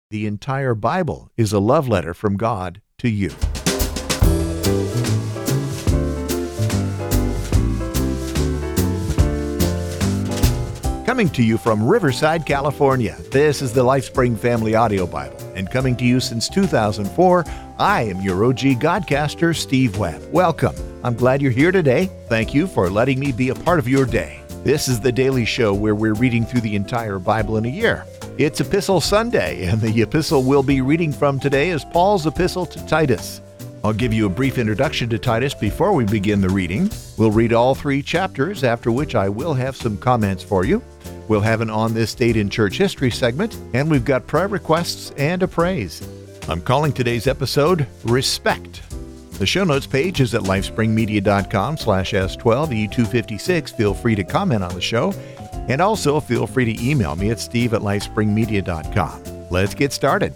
The entire Bible is a love letter from God to you. Coming to you from Riverside, California, this is the LifeSpring Family Audio Bible. And coming to you since 2004, I am your OG Godcaster, Steve Webb. Welcome. I'm glad you're here today. Thank you for letting me be a part of your day. This is the daily show where we're reading through the entire Bible in a year. It's Epistle Sunday, and the epistle we'll be reading from today is Paul's epistle to Titus. I'll give you a brief introduction to Titus before we begin the reading. We'll read all 3 chapters, after which I will have some comments for you. We'll have an On This Date in Church History segment, and we've got prayer requests and a praise. I'm calling today's episode Respect. The show notes page is at lifespringmedia.com/S12E256. Feel free to comment on the show, and also feel free to email me at steve@lifespringmedia.com. Let's get started.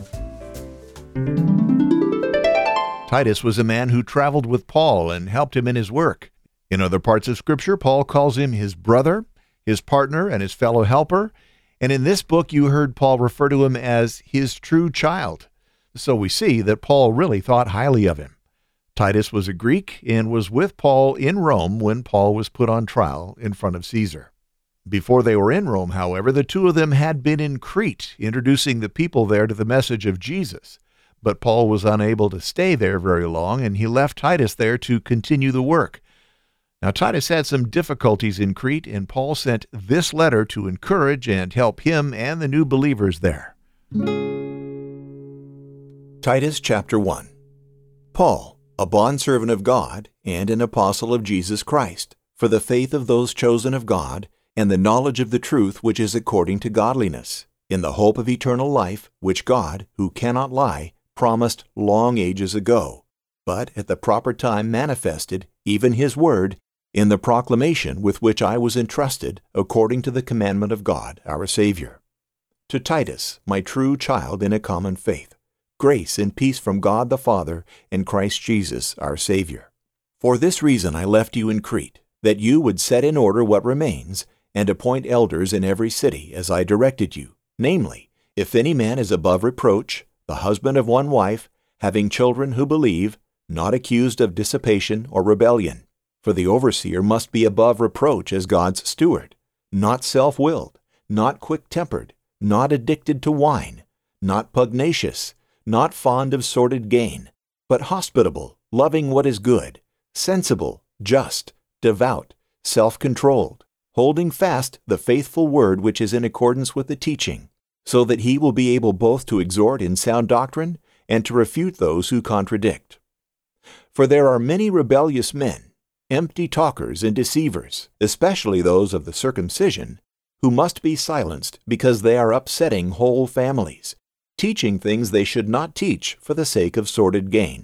Titus was a man who traveled with Paul and helped him in his work. In other parts of Scripture, Paul calls him his brother, his partner, and his fellow helper. And in this book, you heard Paul refer to him as his true child. So we see that Paul really thought highly of him. Titus was a Greek and was with Paul in Rome when Paul was put on trial in front of Caesar. Before they were in Rome, however, the two of them had been in Crete, introducing the people there to the message of Jesus. But Paul was unable to stay there very long, and he left Titus there to continue the work. Now, Titus had some difficulties in Crete, and Paul sent this letter to encourage and help him and the new believers there. Titus chapter 1. Paul, a bondservant of God and an apostle of Jesus Christ, for the faith of those chosen of God, and the knowledge of the truth which is according to godliness, in the hope of eternal life, which God, who cannot lie, promised long ages ago, but at the proper time manifested, even his word, in the proclamation with which I was entrusted, according to the commandment of God, our Savior. To Titus, my true child in a common faith, grace and peace from God the Father and Christ Jesus, our Savior. For this reason I left you in Crete, that you would set in order what remains, and appoint elders in every city, as I directed you, namely, if any man is above reproach, the husband of one wife, having children who believe, not accused of dissipation or rebellion. For the overseer must be above reproach as God's steward, not self-willed, not quick-tempered, not addicted to wine, not pugnacious, not fond of sordid gain, but hospitable, loving what is good, sensible, just, devout, self-controlled, holding fast the faithful word which is in accordance with the teaching, so that he will be able both to exhort in sound doctrine and to refute those who contradict. For there are many rebellious men, empty talkers and deceivers, especially those of the circumcision, who must be silenced because they are upsetting whole families, teaching things they should not teach for the sake of sordid gain.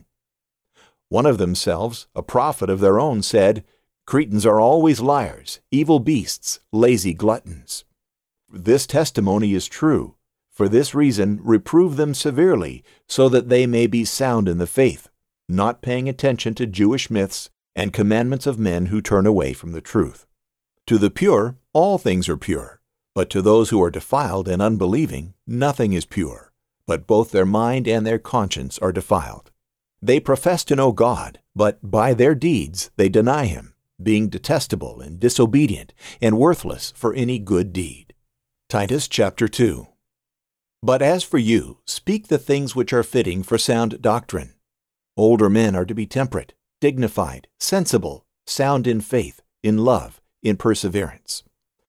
One of themselves, a prophet of their own, said, Cretans are always liars, evil beasts, lazy gluttons. This testimony is true. For this reason, reprove them severely, so that they may be sound in the faith, not paying attention to Jewish myths and commandments of men who turn away from the truth. To the pure, all things are pure, but to those who are defiled and unbelieving, nothing is pure, but both their mind and their conscience are defiled. They profess to know God, but by their deeds they deny him, being detestable and disobedient and worthless for any good deed. Titus chapter 2. But as for you, speak the things which are fitting for sound doctrine. Older men are to be temperate, dignified, sensible, sound in faith, in love, in perseverance.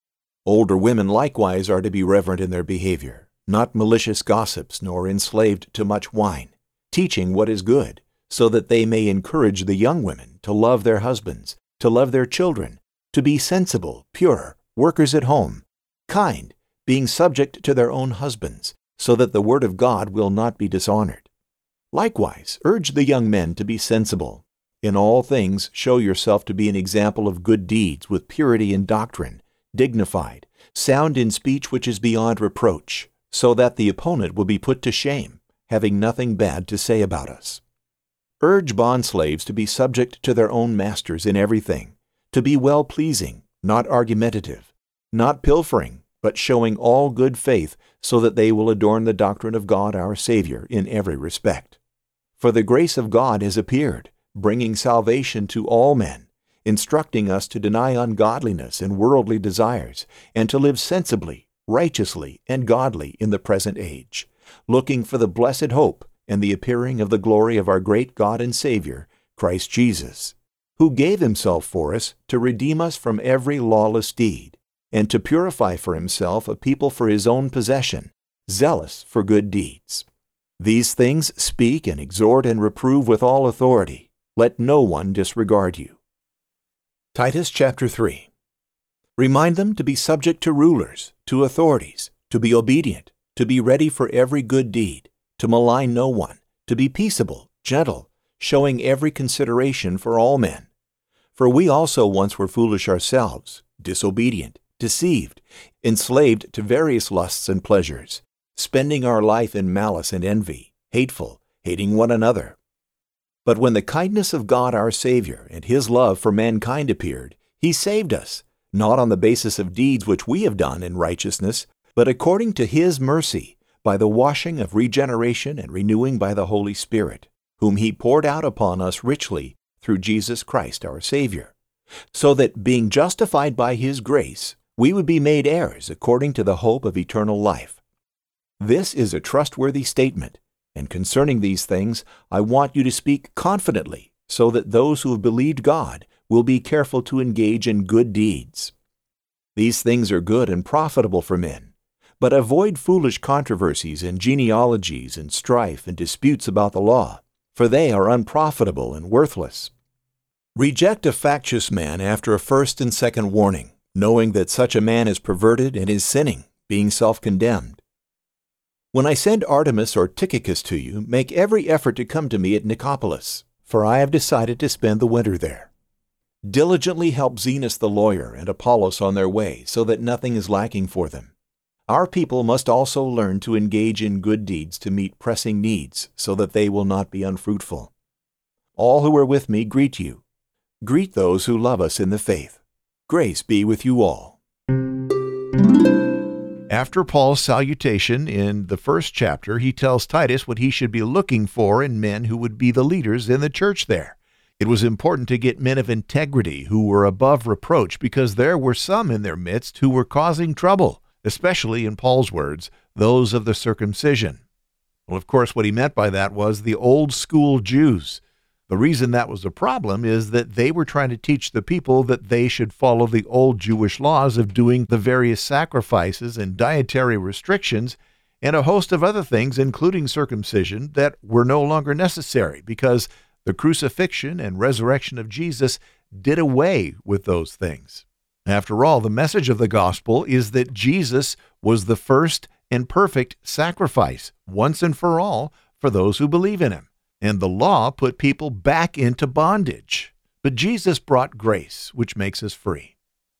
Older women likewise are to be reverent in their behavior, not malicious gossips, nor enslaved to much wine, teaching what is good, so that they may encourage the young women to love their husbands, to love their children, to be sensible, pure, workers at home, kind, being subject to their own husbands, so that the word of God will not be dishonored. Likewise, urge the young men to be sensible. In all things show yourself to be an example of good deeds with purity in doctrine, dignified, sound in speech which is beyond reproach, so that the opponent will be put to shame, having nothing bad to say about us. Urge bondslaves to be subject to their own masters in everything, to be well-pleasing, not argumentative, not pilfering, but showing all good faith, so that they will adorn the doctrine of God our Savior in every respect. For the grace of God has appeared, bringing salvation to all men, instructing us to deny ungodliness and worldly desires, and to live sensibly, righteously, and godly in the present age, looking for the blessed hope and the appearing of the glory of our great God and Savior, Christ Jesus, who gave himself for us to redeem us from every lawless deed, and to purify for himself a people for his own possession, zealous for good deeds. These things speak and exhort and reprove with all authority. Let no one disregard you. Titus chapter 3. Remind them to be subject to rulers, to authorities, to be obedient, to be ready for every good deed, to malign no one, to be peaceable, gentle, showing every consideration for all men. For we also once were foolish ourselves, disobedient, deceived, enslaved to various lusts and pleasures, spending our life in malice and envy, hateful, hating one another. But when the kindness of God our Savior and his love for mankind appeared, he saved us, not on the basis of deeds which we have done in righteousness, but according to his mercy, by the washing of regeneration and renewing by the Holy Spirit, whom he poured out upon us richly through Jesus Christ our Savior, so that, being justified by his grace, we would be made heirs according to the hope of eternal life. This is a trustworthy statement, and concerning these things I want you to speak confidently, so that those who have believed God will be careful to engage in good deeds. These things are good and profitable for men, but avoid foolish controversies and genealogies and strife and disputes about the law, for they are unprofitable and worthless. Reject a factious man after a first and second warning, knowing that such a man is perverted and is sinning, being self-condemned. When I send Artemas or Tychicus to you, make every effort to come to me at Nicopolis, for I have decided to spend the winter there. Diligently help Zenas the lawyer and Apollos on their way, so that nothing is lacking for them. Our people must also learn to engage in good deeds to meet pressing needs, so that they will not be unfruitful. All who are with me greet you. Greet those who love us in the faith. Grace be with you all. After Paul's salutation in the first chapter, he tells Titus what he should be looking for in men who would be the leaders in the church there. It was important to get men of integrity who were above reproach, because there were some in their midst who were causing trouble, especially, in Paul's words, those of the circumcision. Well, of course, what he meant by that was the old school Jews. The reason that was a problem is that they were trying to teach the people that they should follow the old Jewish laws of doing the various sacrifices and dietary restrictions and a host of other things, including circumcision, that were no longer necessary because the crucifixion and resurrection of Jesus did away with those things. After all, the message of the gospel is that Jesus was the first and perfect sacrifice, once and for all, for those who believe in him. And the law put people back into bondage. But Jesus brought grace, which makes us free.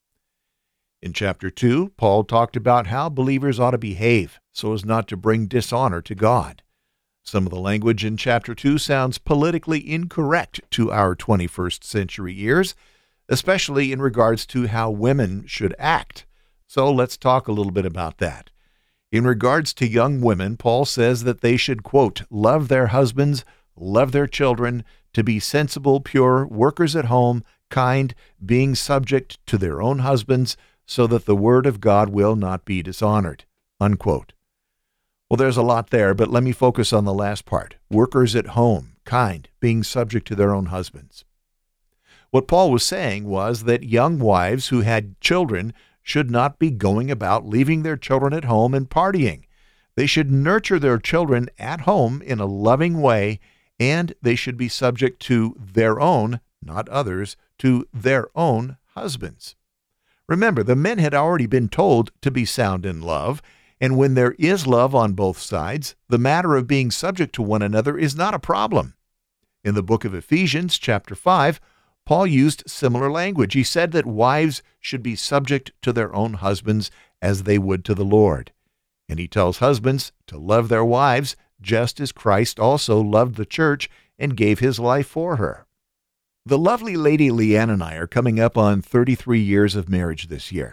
In chapter 2, Paul talked about how believers ought to behave so as not to bring dishonor to God. Some of the language in chapter 2 sounds politically incorrect to our 21st century ears, especially in regards to how women should act. So let's talk a little bit about that. In regards to young women, Paul says that they should, quote, love their husbands, love their children, to be sensible, pure, workers at home, kind, being subject to their own husbands, so that the word of God will not be dishonored, unquote. Well, there's a lot there, but let me focus on the last part. Workers at home, kind, being subject to their own husbands. What Paul was saying was that young wives who had children should not be going about leaving their children at home and partying. They should nurture their children at home in a loving way, and they should be subject to their own, not others, to their own husbands. Remember, the men had already been told to be sound in love, and when there is love on both sides, the matter of being subject to one another is not a problem. In the book of Ephesians, chapter 5, Paul used similar language. He said that wives should be subject to their own husbands as they would to the Lord. And he tells husbands to love their wives just as Christ also loved the church and gave his life for her. The lovely lady Leanne and I are coming up on 33 years of marriage this year.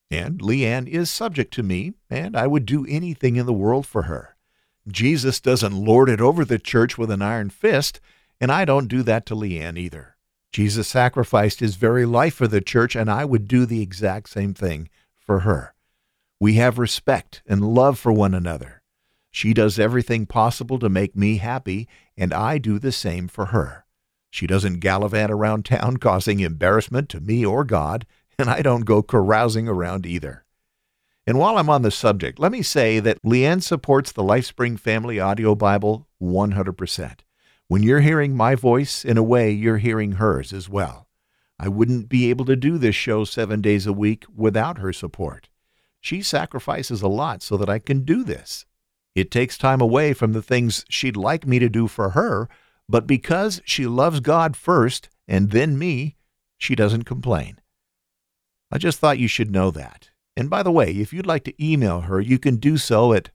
And Leanne is subject to me, and I would do anything in the world for her. Jesus doesn't lord it over the church with an iron fist, and I don't do that to Leanne either. Jesus sacrificed his very life for the church, and I would do the exact same thing for her. We have respect and love for one another. She does everything possible to make me happy, and I do the same for her. She doesn't gallivant around town causing embarrassment to me or God, and I don't go carousing around either. And while I'm on the subject, let me say that Leanne supports the LifeSpring Family Audio Bible 100%. When you're hearing my voice, in a way, you're hearing hers as well. I wouldn't be able to do this show 7 days a week without her support. She sacrifices a lot so that I can do this. It takes time away from the things she'd like me to do for her, but because she loves God first and then me, she doesn't complain. I just thought you should know that. And by the way, if you'd like to email her, you can do so at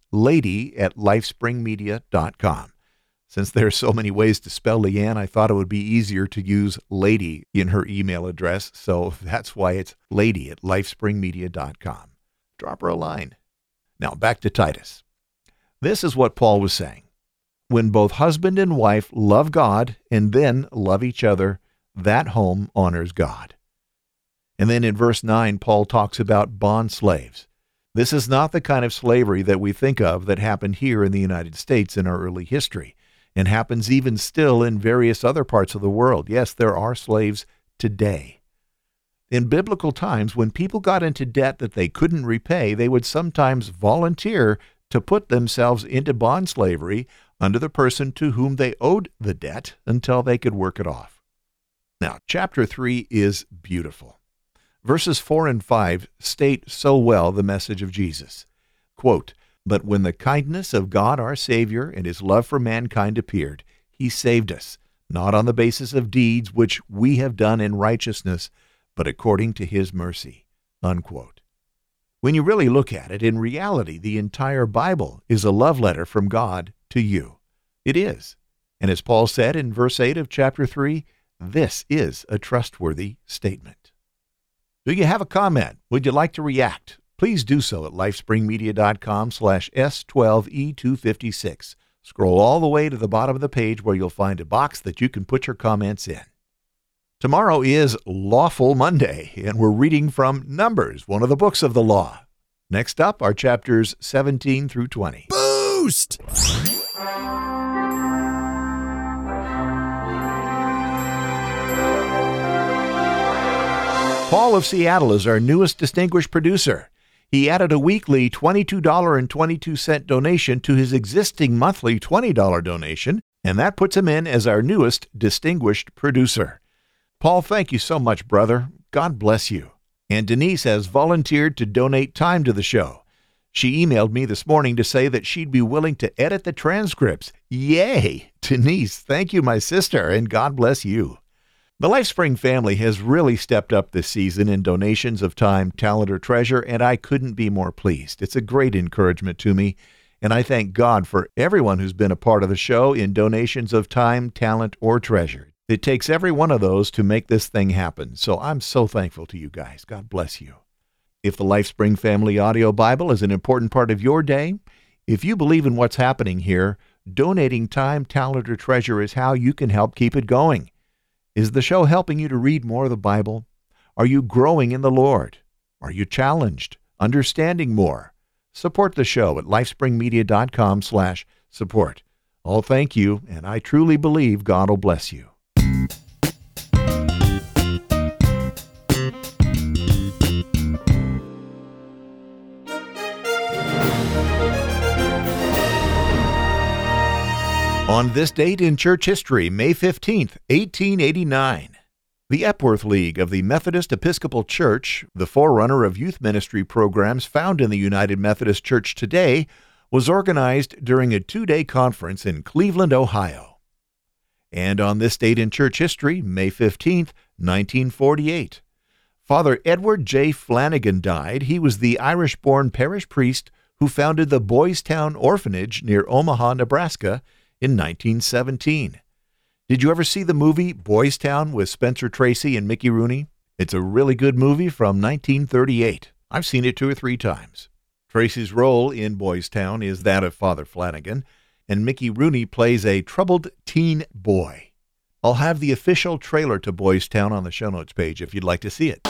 lady@lifespringmedia.com. Since there are so many ways to spell Leanne, I thought it would be easier to use lady in her email address, so that's why it's lady@lifespringmedia.com. Drop her a line. Now back to Titus. This is what Paul was saying. When both husband and wife love God and then love each other, that home honors God. And then in verse 9, Paul talks about bond slaves. This is not the kind of slavery that we think of that happened here in the United States in our early history, and happens even still in various other parts of the world. Yes, there are slaves today. In biblical times, when people got into debt that they couldn't repay, they would sometimes volunteer to put themselves into bond slavery under the person to whom they owed the debt until they could work it off. Now, chapter 3 is beautiful. Verses 4 and 5 state so well the message of Jesus. Quote, "But when the kindness of God our Savior and his love for mankind appeared, he saved us, not on the basis of deeds which we have done in righteousness, but according to his mercy." Unquote. When you really look at it, in reality, the entire Bible is a love letter from God to you. It is. And as Paul said in verse 8 of chapter 3, this is a trustworthy statement. Do you have a comment? Would you like to react? Please do so at lifespringmedia.com/S12E256. Scroll all the way to the bottom of the page where you'll find a box that you can put your comments in. Tomorrow is Lawful Monday, and we're reading from Numbers, one of the books of the law. Next up are chapters 17 through 20. Boost! Paul of Seattle is our newest distinguished producer. He added a weekly $22.22 donation to his existing monthly $20 donation, and that puts him in as our newest distinguished producer. Paul, thank you so much, brother. God bless you. And Denise has volunteered to donate time to the show. She emailed me this morning to say that she'd be willing to edit the transcripts. Yay! Denise, thank you, my sister, and God bless you. The LifeSpring family has really stepped up this season in donations of time, talent, or treasure, and I couldn't be more pleased. It's a great encouragement to me, and I thank God for everyone who's been a part of the show in donations of time, talent, or treasure. It takes every one of those to make this thing happen, so I'm so thankful to you guys. God bless you. If the LifeSpring Family Audio Bible is an important part of your day, if you believe in what's happening here, donating time, talent, or treasure is how you can help keep it going. Is the show helping you to read more of the Bible? Are you growing in the Lord? Are you challenged, understanding more? Support the show at lifespringmedia.com/support. Oh, thank you, and I truly believe God will bless you. On this date in church history, May 15th, 1889, the Epworth League of the Methodist Episcopal Church, the forerunner of youth ministry programs found in the United Methodist Church today, was organized during a 2-day conference in Cleveland, Ohio. And on this date in church history, May 15th, 1948, Father Edward J. Flanagan died. He was the Irish-born parish priest who founded the Boys Town Orphanage near Omaha, Nebraska, in 1917. Did you ever see the movie Boys Town with Spencer Tracy and Mickey Rooney? It's a really good movie from 1938. I've seen it 2 or 3 times. Tracy's role in Boys Town is that of Father Flanagan, and Mickey Rooney plays a troubled teen boy. I'll have the official trailer to Boys Town on the show notes page if you'd like to see it.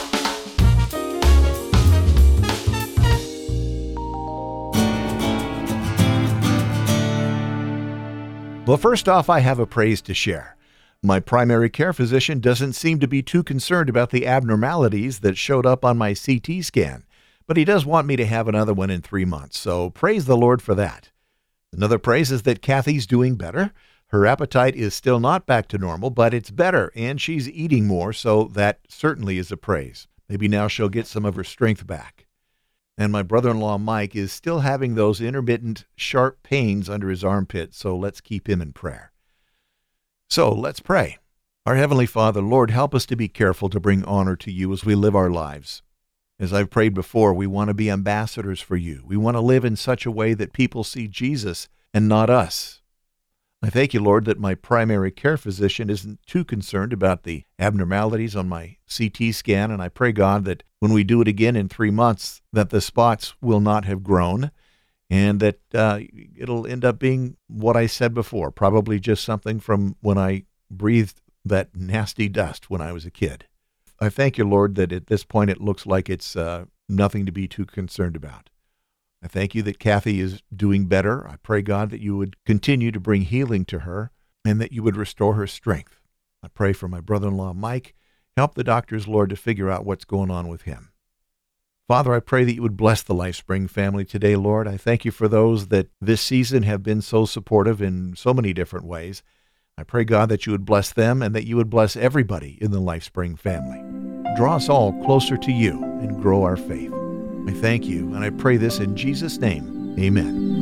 Well, first off, I have a praise to share. My primary care physician doesn't seem to be too concerned about the abnormalities that showed up on my CT scan, but he does want me to have another one in 3 months, so praise the Lord for that. Another praise is that Kathy's doing better. Her appetite is still not back to normal, but it's better, and she's eating more, so that certainly is a praise. Maybe now she'll get some of her strength back. And my brother-in-law Mike is still having those intermittent sharp pains under his armpit, so let's keep him in prayer. So let's pray. Our Heavenly Father, Lord, help us to be careful to bring honor to you as we live our lives. As I've prayed before, we want to be ambassadors for you. We want to live in such a way that people see Jesus and not us. I thank you, Lord, that my primary care physician isn't too concerned about the abnormalities on my CT scan, and I pray, God, that when we do it again in 3 months, that the spots will not have grown, and that it'll end up being what I said before, probably just something from when I breathed that nasty dust when I was a kid. I thank you, Lord, that at this point it looks like it's nothing to be too concerned about. I thank you that Kathy is doing better. I pray, God, that you would continue to bring healing to her and that you would restore her strength. I pray for my brother-in-law, Mike. Help the doctors, Lord, to figure out what's going on with him. Father, I pray that you would bless the LifeSpring family today, Lord. I thank you for those that this season have been so supportive in so many different ways. I pray, God, that you would bless them and that you would bless everybody in the LifeSpring family. Draw us all closer to you and grow our faith. I thank you, and I pray this in Jesus' name. Amen.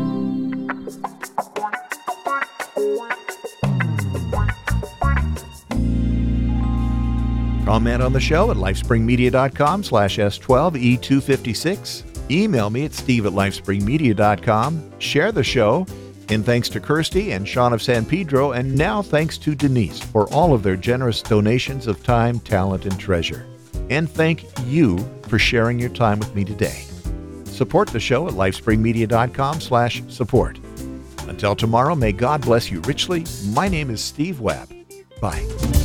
Comment on the show at lifespringmedia.com/S12E256. Email me at steve@lifespringmedia.com. Share the show. And thanks to Kirsty and Sean of San Pedro, and now thanks to Denise for all of their generous donations of time, talent, and treasure. And thank you for sharing your time with me today. Support the show at lifespringmedia.com/support. Until tomorrow, may God bless you richly. My name is Steve Webb. Bye.